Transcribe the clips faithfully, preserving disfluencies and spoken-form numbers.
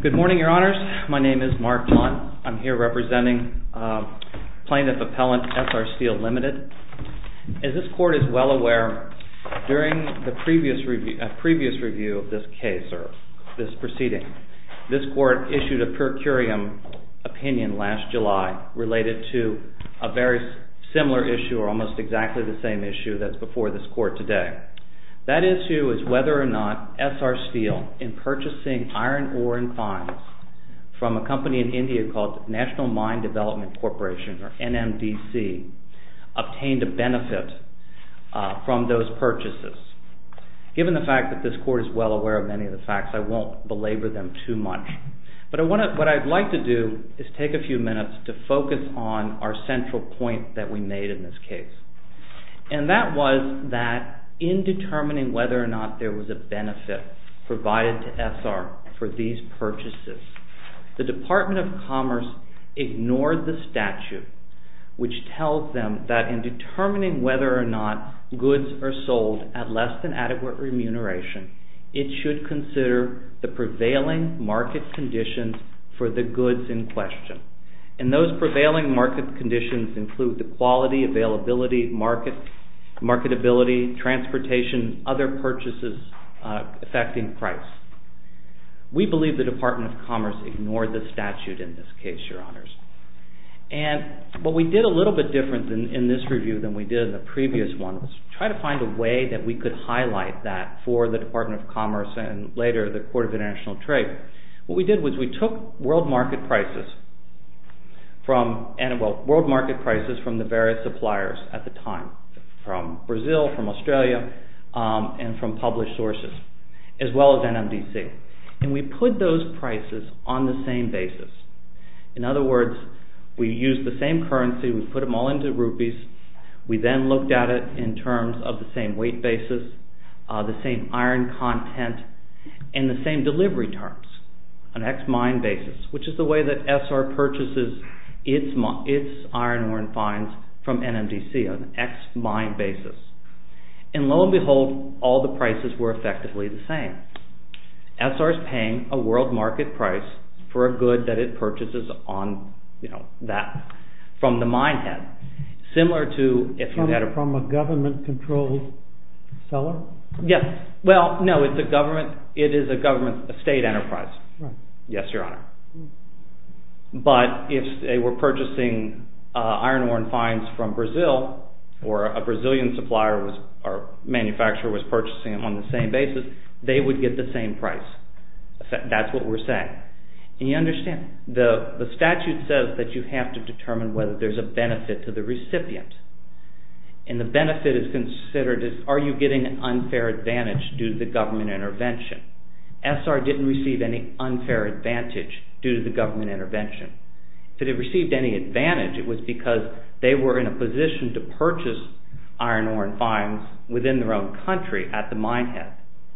Good morning, Your Honors. My name is Mark Munn. I'm here representing uh, Plaintiff Appellant S R Steel Limited. As this Court is well aware, during the previous review, uh, previous review of this case, or this proceeding, this Court issued a per curiam opinion last July related to a very similar issue, or almost exactly the same issue that's before this Court today. That issue is whether or not S R Steel, in purchasing iron ore and fines from a company in India called National Mine Development Corporation, or N M D C, obtained a benefit uh, from those purchases. Given the fact that this Court is well aware of many of the facts, I won't belabor them too much. But I wanna, what I'd like to do is take a few minutes to focus on our central point that we made in this case. And that was that in determining whether or not there was a benefit provided to S R for these purchases, the Department of Commerce ignored the statute, which tells them that in determining whether or not goods are sold at less than adequate remuneration, it should consider the prevailing market conditions for the goods in question. And those prevailing market conditions include the quality, availability, market, marketability, transportation, other purchases uh, affecting price. We believe the Department of Commerce ignored the statute in this case, Your Honors. And what we did a little bit different than, in this review than we did in the previous one was try to find a way that we could highlight that for the Department of Commerce and later the Court of International Trade. What we did was we took world market prices from, and well, world market prices from the various suppliers at the time, from Brazil, from Australia, um, and from published sources, as well as N M D C. And we put those prices on the same basis. In other words, we used the same currency, we put them all into rupees. We then looked at it in terms of the same weight basis, uh, the same iron content, and the same delivery terms, an ex-mine basis, which is the way that S R purchases its, its iron ore and fines from N M D C, an ex-mine basis. And lo and behold, all the prices were effectively the same. S R is paying a world market price for a good that it purchases on, you know, that from the mine head. Similar to if you from, had a... From a government-controlled seller? Yes. Well, no, it's a government, it is a government, a state enterprise. Right. Yes, Your Honor. But if they were purchasing uh, iron ore and fines from Brazil, or a Brazilian supplier was, or manufacturer was purchasing them on the same basis, they would get the same price. That's what we're saying. And you understand, the, the statute says that you have to determine whether there's a benefit to the recipient. And the benefit is considered as, are you getting an unfair advantage due to the government intervention? S R didn't receive any unfair advantage due to the government intervention. If it had received any advantage, it was because they were in a position to purchase iron ore and fines within their own country at the mine head.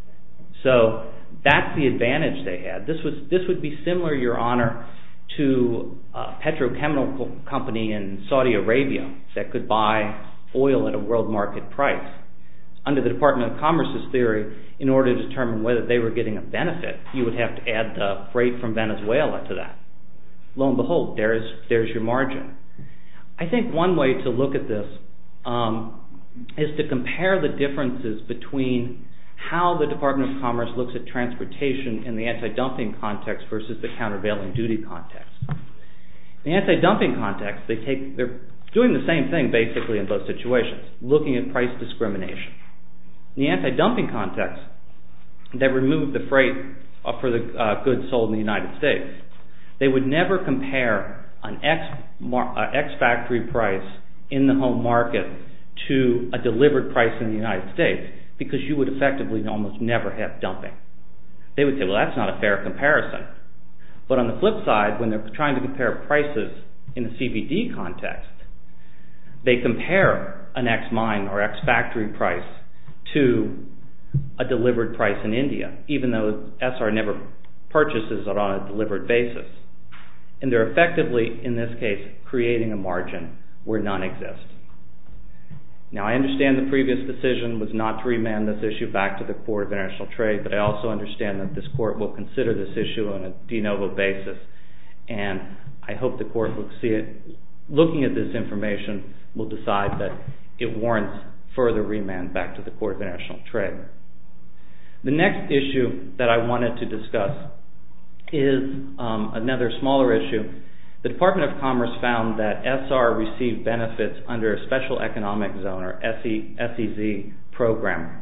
So that's the advantage they had. This was this would be similar, Your Honor, to a petrochemical company in Saudi Arabia that could buy oil at a world market price. Under the Department of Commerce's theory, in order to determine whether they were getting a benefit, you would have to add the freight from Venezuela to that. Lo and behold, there's, there's your margin. I think one way to look at this um, is to compare the differences between how the Department of Commerce looks at transportation in the anti-dumping context versus the countervailing duty context. In the anti-dumping context, they take, they're doing the same thing basically in both situations, looking at price discrimination. In the anti-dumping context, they remove the freight for the uh, goods sold in the United States. They would never compare an ex, uh, ex-factory price in the home market to a delivered price in the United States, because you would effectively almost never have dumping. They would say, well, that's not a fair comparison. But on the flip side, when they're trying to compare prices in the C V D context, they compare an ex-mine or ex-factory price to a delivered price in India, even though S R never purchases it on a delivered basis. And they're effectively, in this case, creating a margin where none exists. Now, I understand the previous decision was not to remand this issue back to the Court of International Trade, but I also understand that this Court will consider this issue on a de novo basis, and I hope the Court will see it, looking at this information, will decide that it warrants further remand back to the Court of International Trade. The next issue that I wanted to discuss is um, another smaller issue. The Department of Commerce found that S R received benefits under a Special Economic Zone, or S E Z program.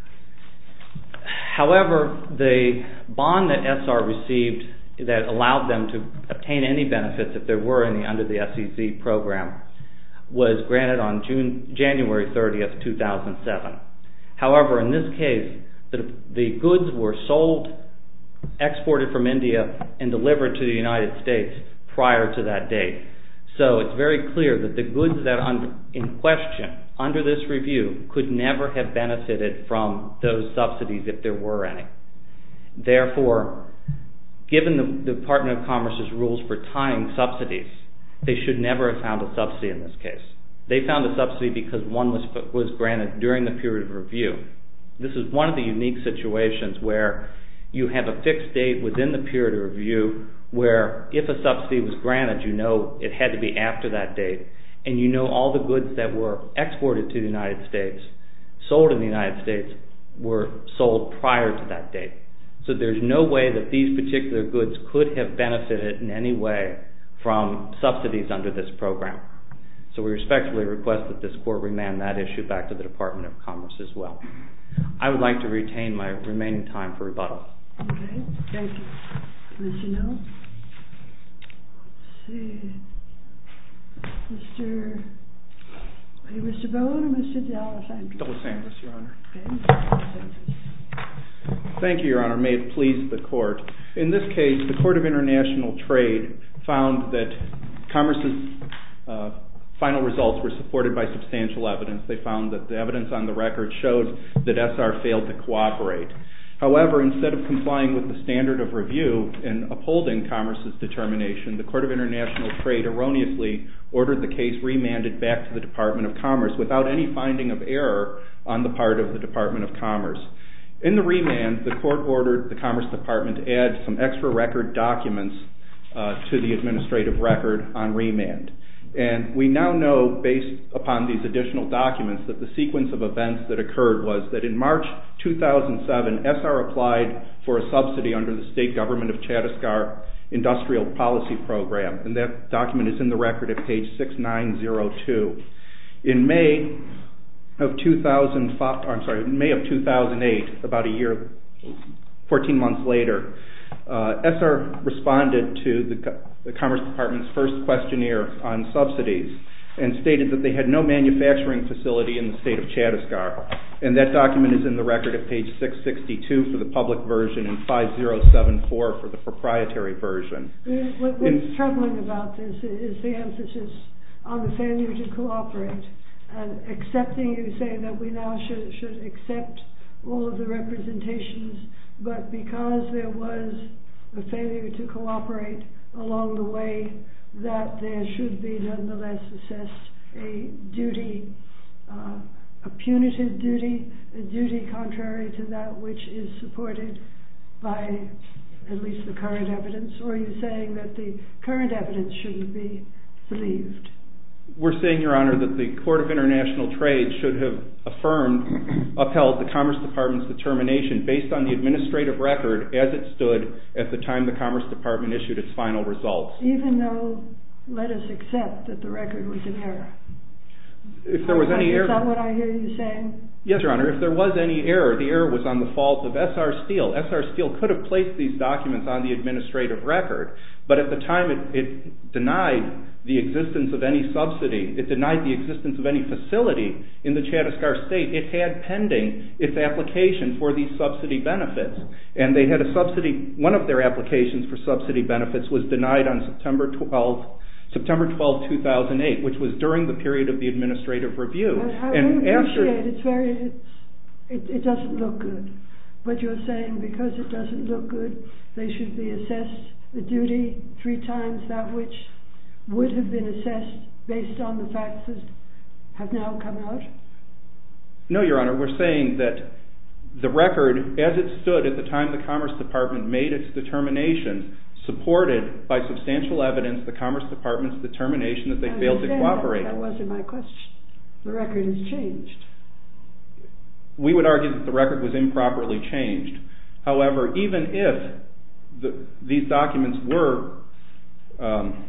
However, the bond that S R received that allowed them to obtain any benefits if there were any under the S E Z program was granted on June, January thirtieth, two thousand seven. However, in this case, the, the goods were sold, exported from India, and delivered to the United States prior to that date. So it's very clear that the goods that are in question under this review could never have benefited from those subsidies if there were any. Therefore, given the, the Department of Commerce's rules for tying subsidies, they should never have found a subsidy in this case. They found a subsidy because one was, was granted during the period of review. This is one of the unique situations where you have a fixed date within the period of review where if a subsidy was granted, you know it had to be after that date, and you know all the goods that were exported to the United States, sold in the United States, were sold prior to that date. So there's no way that these particular goods could have benefited in any way from subsidies under this program. So we respectfully request that this Court remand that issue back to the Department of Commerce as well. I would like to retain my remaining time for rebuttal. Okay, thank you. Mister No? Let's see. Mister Are you Mister Bowen or Mister D'Alessandro? D'Alessandro, Your Honor. Okay, Mister D'Alessandro. Thank you, Your Honor. May it please the Court. In this case, the Court of International Trade found that Commerce's uh, final results were supported by substantial evidence. They found that the evidence on the record showed that S R failed to cooperate. However, instead of complying with the standard of review and upholding Commerce's determination, the Court of International Trade erroneously ordered the case remanded back to the Department of Commerce without any finding of error on the part of the Department of Commerce. In the remand, the Court ordered the Commerce Department to add some extra record documents uh, to the administrative record on remand. And we now know, based upon these additional documents, that the sequence of events that occurred was that in March two thousand seven, S R applied for a subsidy under the State Government of Chhattisgarh Industrial Policy Program, and that document is in the record at page six nine zero two. In May of two thousand five, I'm sorry, in May of two thousand eight, about a year, fourteen months later, uh, S R responded to the the Commerce Department's first questionnaire on subsidies and stated that they had no manufacturing facility in the state of Chhattisgarh. And that document is in the record at page six sixty-two for the public version and five zero seven four for the proprietary version. What, what's in, troubling about this is the emphasis on the failure to cooperate and accepting, you say that we now should, should accept all of the representations, but because there was a failure to cooperate along the way, that there should be nonetheless assessed a duty, uh, a punitive duty, a duty contrary to that which is supported by at least the current evidence, or are you saying that the current evidence shouldn't be believed? We're saying, Your Honor, that the Court of International Trade should have affirmed, upheld the Commerce Department's determination based on the administrative record as it stood at the time the Commerce Department issued its final results. Even though, let us accept that the record was in error. If there was any error... Is that what I hear you saying? Yes, Your Honor. If there was any error, the error was on the fault of S R Steel. S R Steel could have placed these documents on the administrative record, but at the time it, it denied the existence of any subsidy. It denied the existence of any facility in the Chhattisgarh state. It had pending its application for these subsidy benefits. And they had a subsidy, one of their applications for subsidy benefits was denied on September twelfth, September twelfth, two thousand eight, which was during the period of the administrative review. I, I and after, appreciate it's very, it's, it, it doesn't look good. But you're saying because it doesn't look good, they should be assessed a duty three times that which would have been assessed based on the facts that have now come out? No, Your Honor. We're saying that the record, as it stood at the time the Commerce Department made its determination, supported by substantial evidence the Commerce Department's determination that they I failed to cooperate. That, that wasn't my question. The record has changed. We would argue that the record was improperly changed. However, even if the, these documents were um,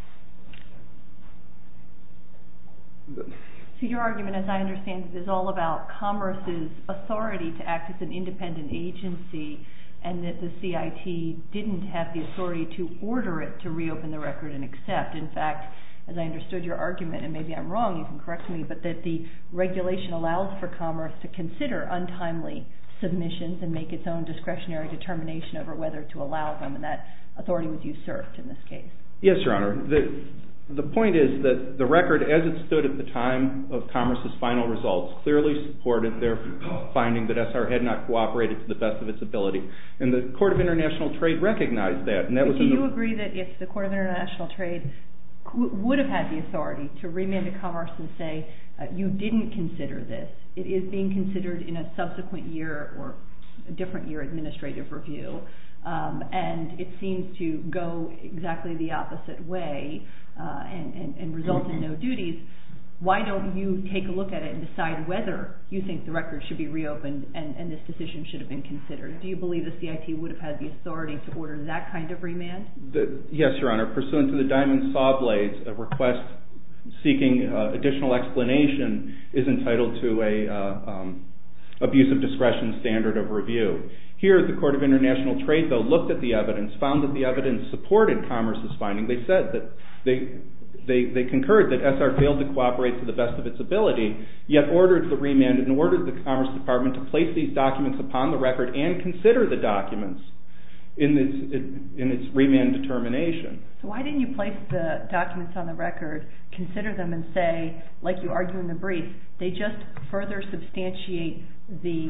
So your argument, as I understand it, is all about Commerce's authority to act as an independent agency, and that the C I T didn't have the authority to order it to reopen the record and accept. In fact, as I understood your argument, and maybe I'm wrong, you can correct me, but that the regulation allows for Commerce to consider untimely submissions and make its own discretionary determination over whether to allow them, and that authority was usurped in this case. Yes, Your Honor. The, the point is that the record, as it stood at the time of Commerce's final results, clearly supported their finding that S R had not cooperated to the best of its ability. And the Court of International Trade recognized that. And that was do in you the, agree that if the Court of International Trade would have had the authority to remand to Commerce and say, uh, you didn't consider this, it is being considered in a subsequent year or a different year administrative review, um, and it seems to go exactly the opposite way uh, and, and, and result in no duties, why don't you take a look at it and decide whether you think the record should be reopened and, and this decision should have been considered? Do you believe the C I T would have had the authority to order that kind of remand? the, yes, Your Honor. Pursuant to the Diamond Saw Blades, a request seeking uh, additional explanation is entitled to a uh, um, abuse of discretion standard of review. Here, the Court of International Trade, though, looked at the evidence, found that the evidence supported Commerce's finding. They said that they They, they concurred that S R failed to cooperate to the best of its ability, yet ordered the remand and ordered the Commerce Department to place these documents upon the record and consider the documents in its, in its remand determination. So why didn't you place the documents on the record, consider them, and say, like you argue in the brief, they just further substantiate the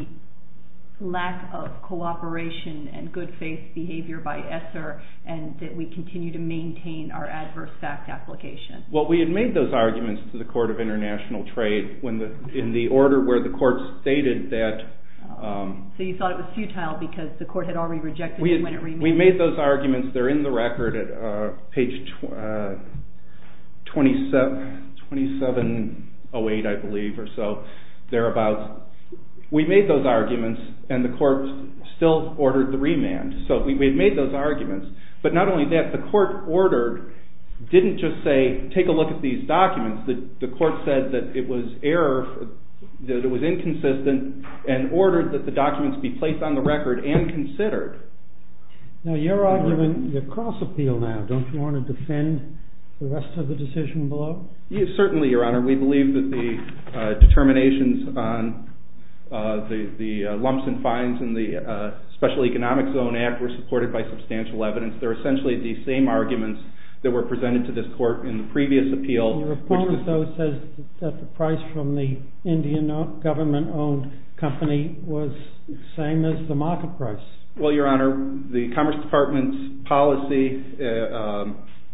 lack of cooperation and good faith behavior by S R, and that we continue to maintain our adverse fact application? Well, we had made those arguments to the Court of International Trade when the, in the order where the court stated that... Um, so you thought it was futile because the court had already rejected we had, it when it remanded? We made those arguments. They're in the record at uh, page tw- uh, twenty-seven oh eight, I believe, or so, thereabouts. We made those arguments, and the court still ordered the remand. So we had made those arguments. But not only that, the court ordered, didn't just say, take a look at these documents. The, the court said that it was error, that it was inconsistent, and ordered that the documents be placed on the record and considered. Now, you're arguing your cross appeal now. Don't you want to defend the rest of the decision below? Yes, certainly, Your Honor. We believe that the uh, determinations on Uh, the, the uh, lumps and fines in the uh, Special Economic Zone Act were supported by substantial evidence. They're essentially the same arguments that were presented to this court in the previous appeal. Your opponent, though, says that the price from the Indian government-owned company was the same as the market price. Well, Your Honor, the Commerce Department's policy uh, um,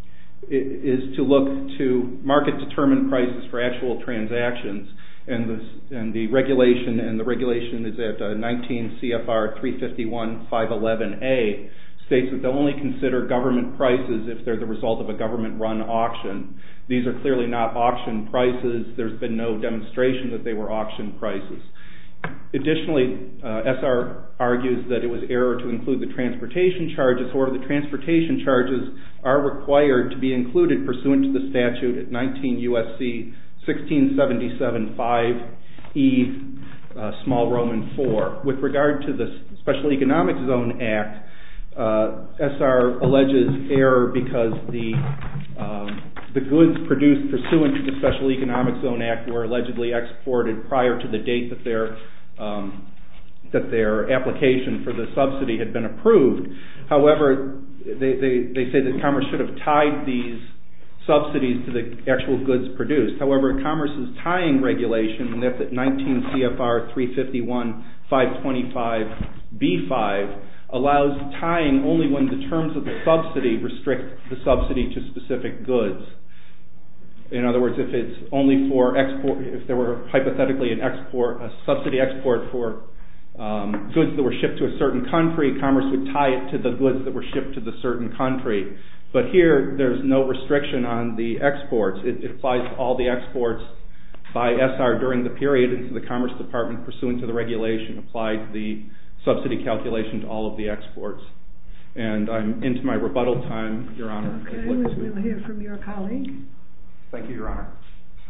is to look to market-determined prices for actual transactions. And the, and the regulation, and the regulation is at uh, nineteen C F R three fifty-one five eleven A, states that they'll only consider government prices if they're the result of a government-run auction. These are clearly not auction prices. There's been no demonstration that they were auction prices. Additionally, uh, S R argues that it was error to include the transportation charges, or the transportation charges are required to be included pursuant to the statute at nineteen U S C sixteen seventy-seven five E uh, small Roman four. With regard to the Special Economic Zone Act, uh, S R alleges error because the um, the goods produced pursuant to the Special Economic Zone Act were allegedly exported prior to the date that their um, that their application for the subsidy had been approved. However, they, they, they say that Commerce should have tied these subsidies to the actual goods produced. However, Commerce's tying regulation, and that's at nineteen C F R three fifty-one five twenty-five B five, allows tying only when the terms of the subsidy restrict the subsidy to specific goods. In other words, if it's only for export, if there were hypothetically an export, a subsidy export for um, goods that were shipped to a certain country, Commerce would tie it to the goods that were shipped to the certain country. But here, there's no restriction on the exports. It, it applies to all the exports by S R during the period, and so the Commerce Department, pursuant to the regulation, applied the subsidy calculation to all of the exports. And I'm into my rebuttal time, Your Honor. Okay, we'll hear from your colleague. Thank you, Your Honor.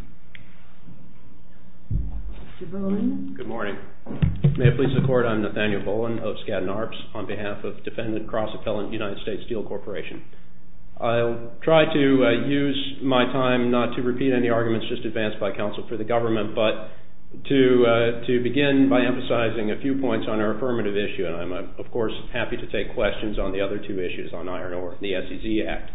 Mister Bowen. Good morning. May it please the Court, I'm Nathaniel Bowen of Skadden Arps on behalf of Defendant Cross Appellant United States Steel Corporation. I'll try to uh, use my time not to repeat any arguments just advanced by counsel for the government, but to uh, to begin by emphasizing a few points on our affirmative issue, and I'm, uh, of course, happy to take questions on the other two issues, on iron ore and the S E Z Act.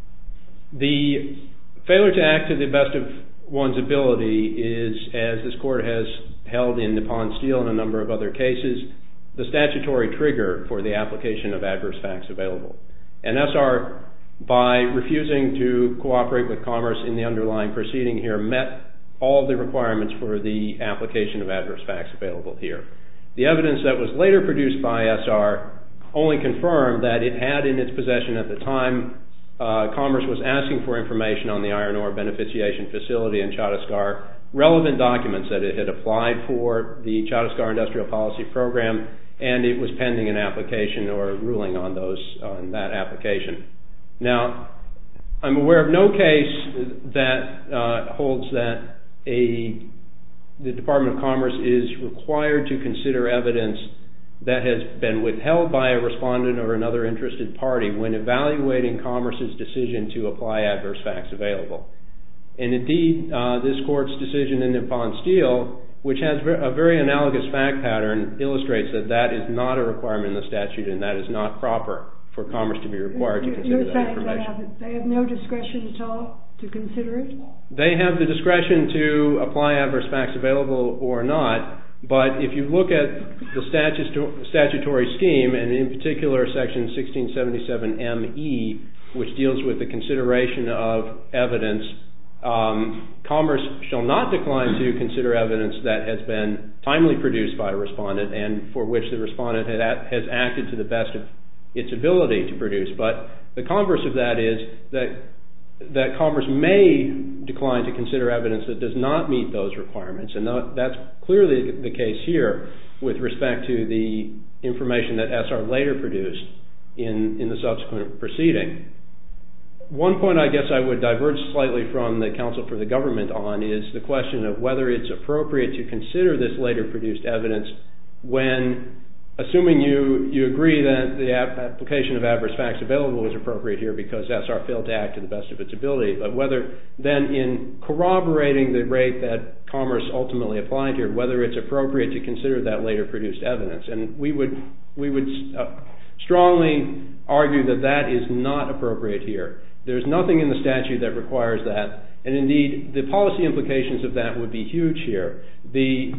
The failure to act to the best of one's ability is, as this Court has held in Nippon Steel and a number of other cases, the statutory trigger for the application of adverse facts available. And S R, by refusing to cooperate with Commerce in the underlying proceeding here, met all the requirements for the application of adverse facts available here. The evidence that was later produced by S R only confirmed that it had in its possession at the time uh, Commerce was asking for information on the iron ore beneficiation facility in Chhattisgarh, relevant documents that it had applied for the Chhattisgarh Industrial Policy Program, and it was pending an application or a ruling on those on that application. Now, I'm aware of no case that uh, holds that a the Department of Commerce is required to consider evidence that has been withheld by a respondent or another interested party when evaluating Commerce's decision to apply adverse facts available. And indeed, uh, this Court's decision in Nippon Steel, which has a very analogous fact pattern, illustrates that that is not a requirement in the statute and that is not proper for Commerce to be required to consider You're that saying information. They have, they have no discretion at all to consider it? They have the discretion to apply adverse facts available or not, but if you look at the statu- statutory scheme, and in particular Section sixteen seventy-seven M E, which deals with the consideration of evidence, um, Commerce shall not decline to consider evidence that has been timely produced by a respondent and for which the respondent had a- has acted to the best of its ability to produce. But the converse of that is that that Commerce may decline to consider evidence that does not meet those requirements, and that's clearly the case here with respect to the information that S R later produced in, in the subsequent proceeding. One point I guess I would diverge slightly from the counsel for the government on is the question of whether it's appropriate to consider this later produced evidence when, assuming you, you agree that the application of adverse facts available is appropriate here because S R failed to act to the best of its ability, but whether then in corroborating the rate that Commerce ultimately applied here, whether it's appropriate to consider that later produced evidence. And we would, we would uh, strongly argue that that is not appropriate here. There's nothing in the statute that requires that, and indeed the policy implications of that would be huge here. The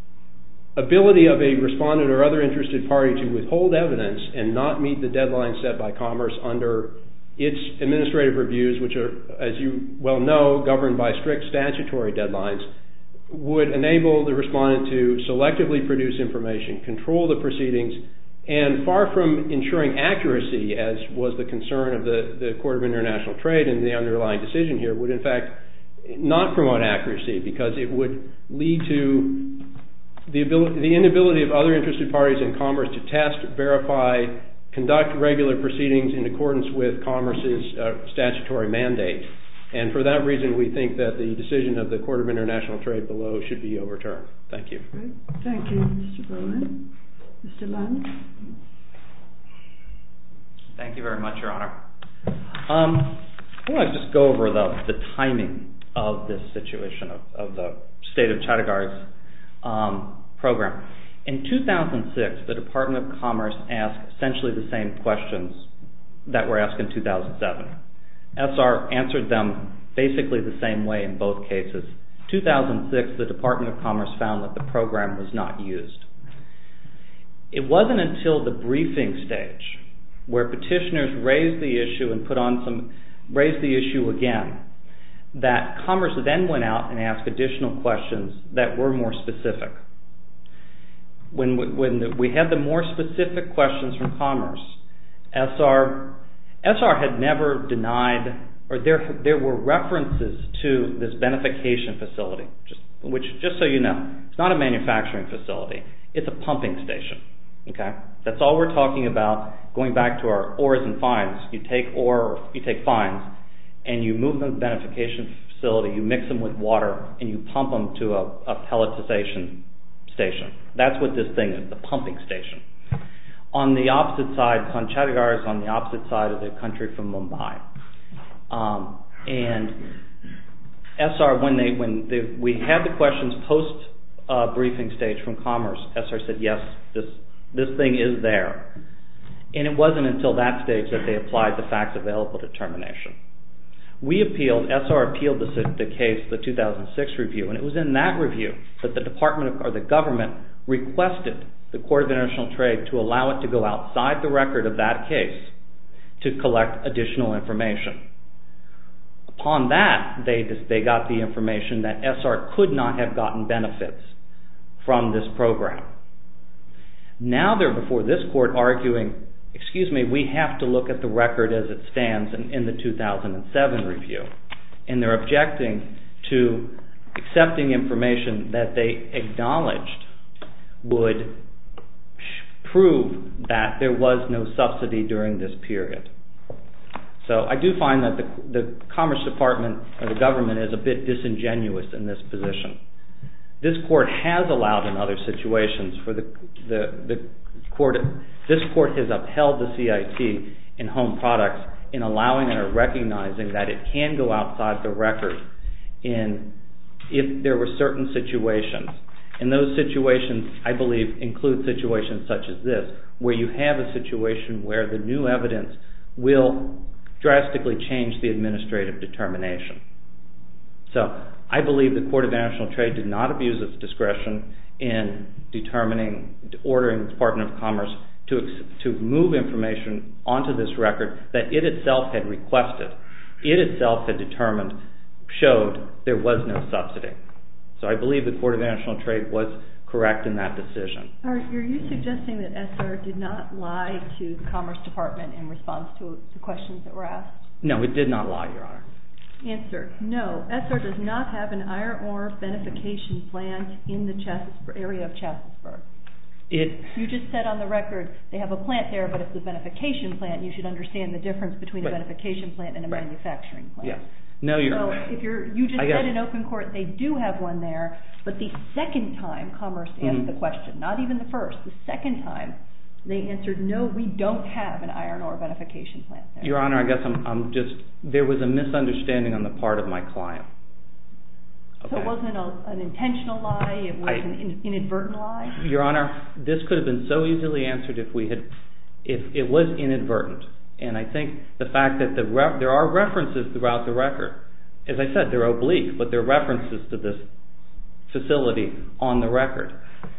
ability of a respondent or other interested party to withhold evidence and not meet the deadline set by Commerce under its administrative reviews, which are, as you well know, governed by strict statutory deadlines, would enable the respondent to selectively produce information, control the proceedings, and far from ensuring accuracy, as was the concern of the, the Court of International Trade in the underlying decision here, would in fact not promote accuracy because it would lead to The, ability, the inability of other interested parties in Commerce to test, verify, conduct regular proceedings in accordance with Commerce's uh, statutory mandate. And for that reason, we think that the decision of the Court of International Trade below should be overturned. Thank you. Right. Thank you, Mister Bowen. Mister Lund? Thank you very much, Your Honor. Um, I want to just go over the, the timing of this situation of, of the state of Chhattisgarh's Um, program. In two thousand six, the Department of Commerce asked essentially the same questions that were asked in two thousand seven. S R answered them basically the same way in both cases. two thousand six, the Department of Commerce found that the program was not used. It wasn't until the briefing stage where petitioners raised the issue and put on some, raised the issue again, that Commerce then went out and asked additional questions that were more specific. When we, when the, we had the more specific questions from Commerce, S R S R had never denied, or there there were references to this beneficiation facility, just, which, just so you know, it's not a manufacturing facility, it's a pumping station. Okay, that's all we're talking about. Going back to our ores and fines, you take ore, you take fines, and you move them to the beneficiation facility. You mix them with water, and you pump them to a, a pelletization station. That's what this thing is, the pumping station. On the opposite side, Chattigar is on the opposite side of the country from Mumbai, um, and S R when they when they, we had the questions post uh, briefing stage from Commerce, S R said yes, this. This thing is there. And it wasn't until that stage that they applied the facts available determination. We appealed, S R appealed the, the case, the two thousand six review, and it was in that review that the Department of, or the government requested the Court of International Trade to allow it to go outside the record of that case to collect additional information. Upon that, they, they got the information that S R could not have gotten benefits from this program. Now they're before this court arguing, excuse me, we have to look at the record as it stands in, in the two thousand seven review. And they're objecting to accepting information that they acknowledged would prove that there was no subsidy during this period. So I do find that the, the Commerce Department or the government is a bit disingenuous in this position. This court has allowed in other situations for the, the, the court, this court has upheld the C I T in home products in allowing and or recognizing that it can go outside the record in if there were certain situations. And those situations, I believe, include situations such as this, where you have a situation where the new evidence will drastically change the administrative determination. So I believe the Court of International Trade did not abuse its discretion in determining, ordering the Department of Commerce to, to move information onto this record that it itself had requested. It itself had determined, showed there was no subsidy. So I believe the Court of International Trade was correct in that decision. Are, are you suggesting that S R did not lie to the Commerce Department in response to the questions that were asked? No, it did not lie, Your Honor. Answer, no. S R does not have an iron ore beneficiation plant in the Chastisburg, area of Chastisburg. It, you just said on the record they have a plant there, but it's a beneficiation plant. You should understand the difference between right. a beneficiation plant and a right. manufacturing plant. Yes. No, you're. So if you're, you just I said guess. in open court they do have one there, but the second time Commerce asked mm-hmm. the question, not even the first, the second time, they answered, no, we don't have an iron ore beneficiation plant there. Your Honor, I guess I'm, I'm just, there was a misunderstanding on the part of my client. Okay. So it wasn't a, an intentional lie, it was I, an in, inadvertent lie? Your Honor, this could have been so easily answered if we had, if it was inadvertent. And I think the fact that the re- there are references throughout the record, as I said, they're oblique, but there are references to this facility on the record.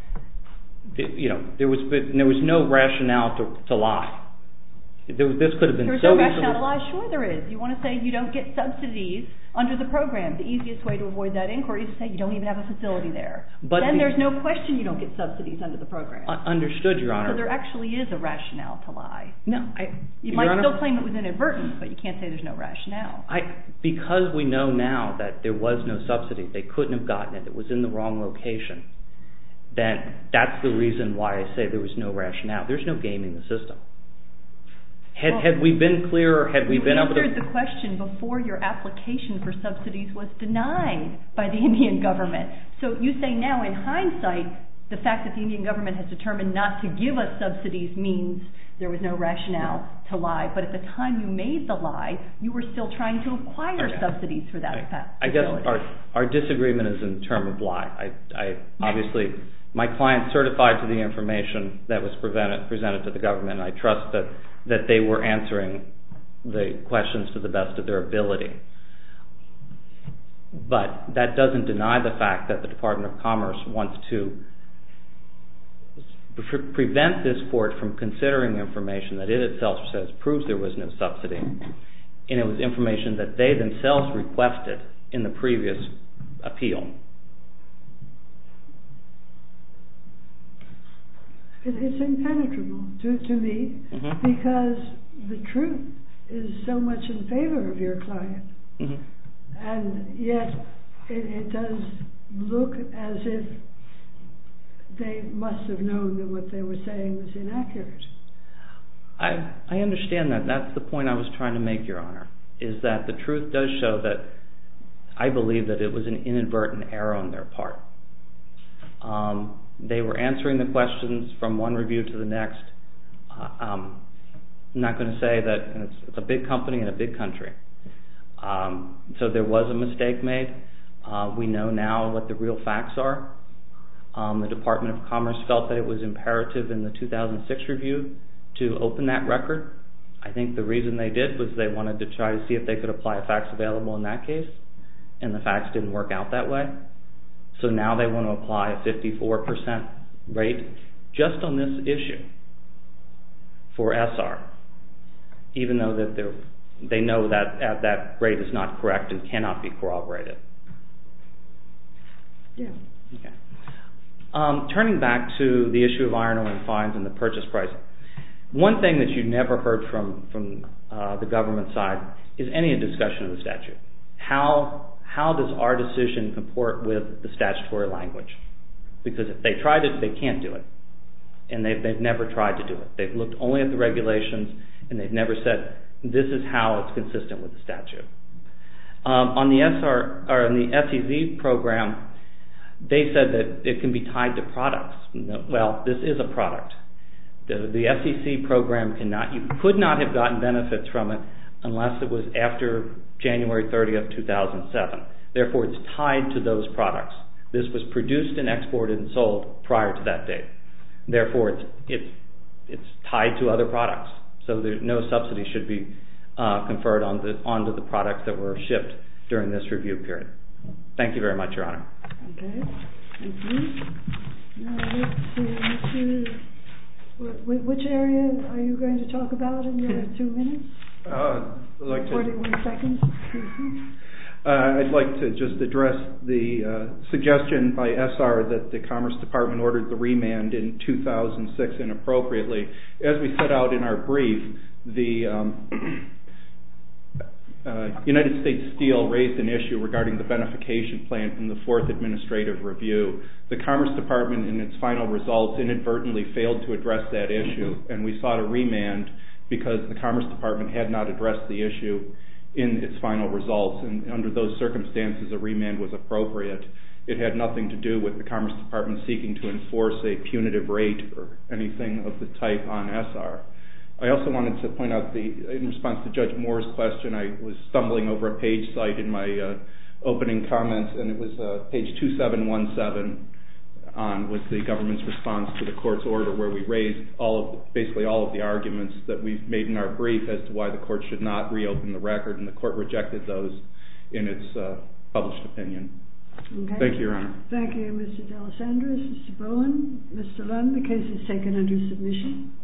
You know, there was there was no rationale to, to lie. There was, this could have been There's so no easily. rationale to lie. Sure, there is. You want to say you don't get subsidies under the program. The easiest way to avoid that inquiry is to say you don't even have a facility there. But then the, there's no question you don't get subsidies under the program. Uh, understood, Your Honor. So there actually is a rationale to lie. No, I. You Your might Honor, still claim it was inadvertent, but you can't say there's no rationale. I because we know now that there was no subsidy, they couldn't have gotten it. It was in the wrong location. Then that's the reason why I say there was no rationale. There's no gaming the system. Had, well, had we been clearer, had we been able to... You answered the question before your application for subsidies was denied by the Indian government. So you say now in hindsight, the fact that the Indian government has determined not to give us subsidies means there was no rationale to lie. But at the time you made the lie, you were still trying to acquire okay. subsidies for that facility. I guess our, our disagreement is in term of lie. I, I obviously... My client certified to the information that was presented, presented to the government, and I trust that, that they were answering the questions to the best of their ability. But that doesn't deny the fact that the Department of Commerce wants to pre- prevent this court from considering information that it itself says proves there was no subsidy. And it was information that they themselves requested in the previous appeal. It's impenetrable to, to me mm-hmm. because the truth is so much in favor of your client. Mm-hmm. And yet it, it does look as if they must have known that what they were saying was inaccurate. I, I understand that. That's the point I was trying to make, Your Honor, is that the truth does show that I believe that it was an inadvertent error on their part. Um, they were answering the questions from one review to the next. Uh, um, I'm not going to say that it's, it's a big company in a big country. Um, so there was a mistake made. Uh, we know now what the real facts are. Um, the Department of Commerce felt that it was imperative in the two thousand six review to open that record. I think the reason they did was they wanted to try to see if they could apply a facts available in that case, and the facts didn't work out that way. So now they want to apply a fifty-four percent rate just on this issue for S R, even though that they know that uh, that rate is not correct and cannot be corroborated. Yeah. Okay. Um, turning back to the issue of iron ore and fines and the purchase price, one thing that you never heard from from uh, the government side is any discussion of the statute. How how does our decision comport with the statutory language? Because if they tried it, they can't do it, and they've they've never tried to do it. They've looked only at the regulations, and they've never said this is how it's consistent with the statute. Um, on the S R or on the S E Z program, they said that it can be tied to products. Well, this is a product. The, the S E C program cannot, you could not have gotten benefits from it unless it was after January thirtieth, two thousand seven. Therefore, it's tied to those products. This was produced and exported and sold prior to that date. Therefore, it's it's it's tied to other products. So there, no subsidy should be uh, conferred on the, onto the products that were shipped during this review period. Thank you very much, Your Honor. Okay, thank you. Now let's see, Mister Which area are you going to talk about in your two minutes? Uh, I'd like to, forty-one seconds, excuse me. Uh, I'd like to just address the uh, suggestion by S R that the Commerce Department ordered the remand in two thousand six inappropriately. As we set out in our brief, the um, uh, United States Steel raised an issue regarding the beneficiation plan from the Fourth Administrative Review. The Commerce Department, in its final results, inadvertently failed to address that issue, and we sought a remand because the Commerce Department had not addressed the issue in its final results, and under those circumstances a remand was appropriate. It had nothing to do with the Commerce Department seeking to enforce a punitive rate or anything of the type on S R. I also wanted to point out, the, in response to Judge Moore's question, I was stumbling over a page cite in my uh, opening comments, and it was uh, page two seven one seven on was the government's response to the court's order, where we raised all of basically all of the arguments that we've made in our brief as to why the court should not reopen the record, and the court rejected those in its uh, published opinion. Okay. Thank you, Your Honor. Thank you, Mister D'Alessandro. Mister Bowen, Mister Lund, the case is taken under submission.